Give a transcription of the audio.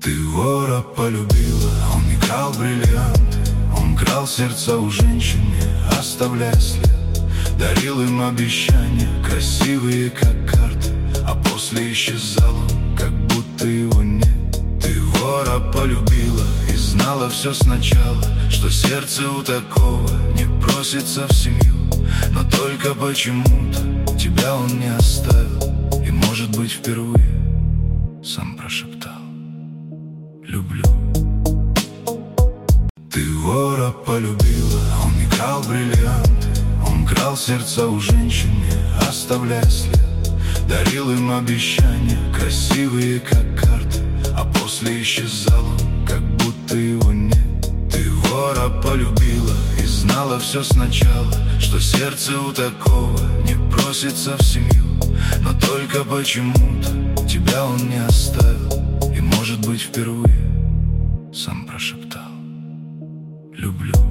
Ты вора полюбила, он не крал бриллианты, он крал сердца у женщин, не оставляя след. Дарил им обещания, красивые как карты, а после исчезал он, как будто его нет. Ты вора полюбила и знала все сначала, что сердце у такого не просится в семью. Но только почему-то тебя он не оставил, и, может быть, впервые сам прошептал: люблю. Ты вора полюбила, он не крал бриллианты, он крал сердца у женщин, не оставляя след. Дарил им обещания, красивые как карты, а после исчезал он, как будто его нет. Ты вора полюбила и знала все сначала, что сердце у такого не просится в семью. Но только почему-то тебя он не оставил, и, может быть, впервые сам прошептал: люблю.